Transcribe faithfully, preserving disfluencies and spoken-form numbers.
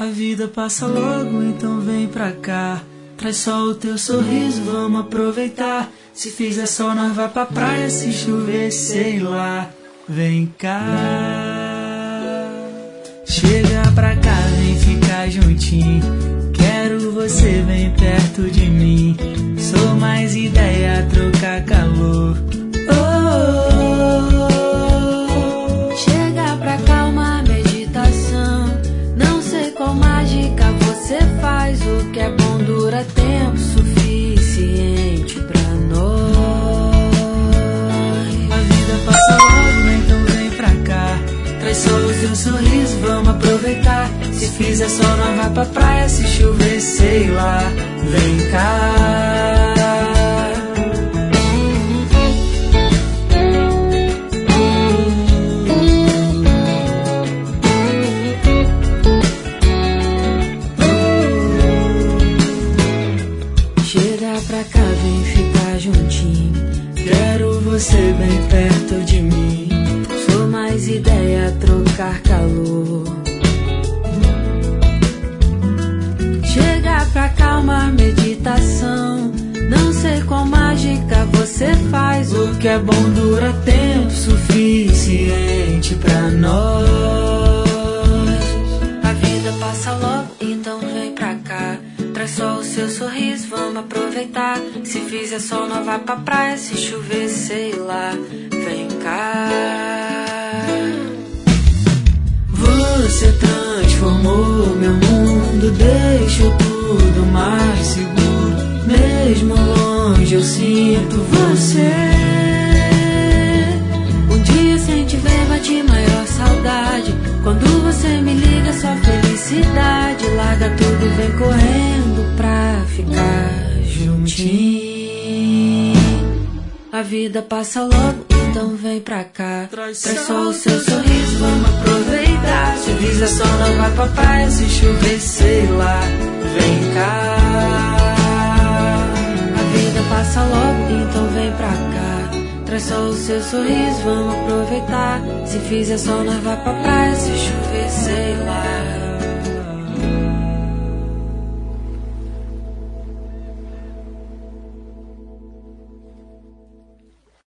A vida passa logo, então vem pra cá. Traz só o teu sorriso, vamos aproveitar. Se fizer sol, nós vai pra praia. Se chover, sei lá. Vem cá. Chega pra cá, vem ficar juntinho. Quero você bem perto de mim. Sou mais ideia, trocar calor. Oh, oh, oh. Chega pra cá, uma meditação. Não sei qual mágica você faz. O que é bom dura tempo suficiente pra nós. A vida passa logo, então vem pra cá. Traz só o teu sorriso, vamos aproveitar. Se fizer sol, nós vai pra praia. Se chover, sei lá. Vem cá. Chega pra cá, vem ficar juntinho. Quero você bem perto de mim. Sou mais ideia, trocar calor. Chega pra cá, uma meditação. Não sei qual mágica você faz. O que é bom dura tempo suficiente pra nós. A vida passa logo, então vem pra cá. Traz só o seu sorriso, vamos aproveitar. Se fizer sol, nós vai pra praia. Se chover, sei lá. Vem cá. Você transformou meu mundo, deixou tudo mais seguro. Mesmo longe eu sinto você. Um dia sem te ver bate maior saudade. Quando você me liga só felicidade. Larga tudo e vem correndo pra ficar juntinho. A vida passa logo, então vem pra cá. Traz só o seu sorriso, vamos aproveitar. Se fizer sol, nós vai pra praia. Se chover, sei lá. Vem cá. A vida passa logo, então vem pra cá. Traz só o seu sorriso, vamos aproveitar. Se fizer sol, nós vai pra praia. Se chover